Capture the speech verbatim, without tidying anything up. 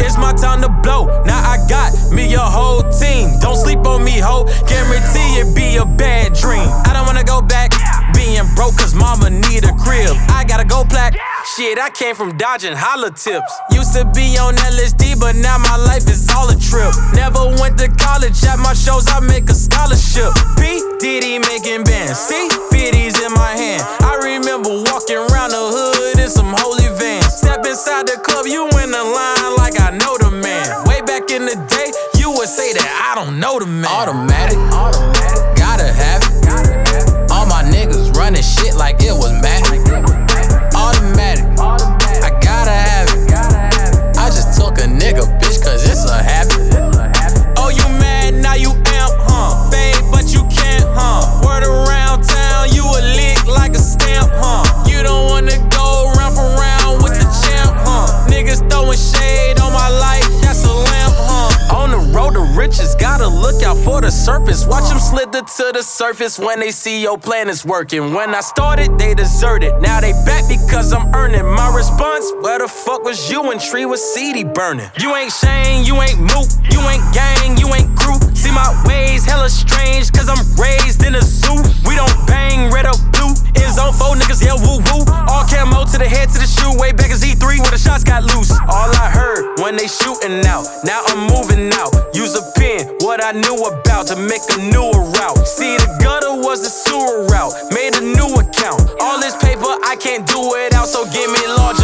It's my time to blow. Now I got me a whole team. Don't sleep on me, ho. Guarantee it be a bad dream. I don't wanna go back being broke cause mama need a crib. I gotta go plaque. Shit, I came from dodging holla tips. Used to be on L S D, but now my life is all a trip. Never went to college. At my shows, I make a scholarship. P. Diddy making bands. C. fifties in my hand. I remember walking around the hood in some holy vans. Step inside the club, you in the line like I know the man. Way back in the day, you would say that I don't know the man. Automatic, automatic, gotta have it. All my niggas running shit like it was magic. Automatic, I gotta have it. I just took a nigga, bitch, cause it's a habit. Oh, you mad, now you amp, huh? Fade, but you can't, huh? Word around town, you a lick like a stamp, huh? You don't wanna go round for round with the champ, huh? Niggas throwing shade on my life, that's a lamp, huh? On the road to riches, gotta look out for the serpents. Watch them slither to the surface when they see your plan is working. When I started, they deserted. Now they back because I'm earning. My response, where the fuck was you when Tree was seedy burning? You ain't Shane, you ain't Mook, you ain't gang, you ain't crew. See my ways hella strange cause I'm raised in a zoo. We don't bang red or blue. It's on four niggas, yeah, woo woo. All camo to the head to the shoe. Way back as E three where the shots got loose. All I heard when they shooting out. Now I'm moving out. Use a pen, what I knew about to make a newer route. See the gutter was the sewer route. Made a new account. All this paper, I can't do it out, so give me large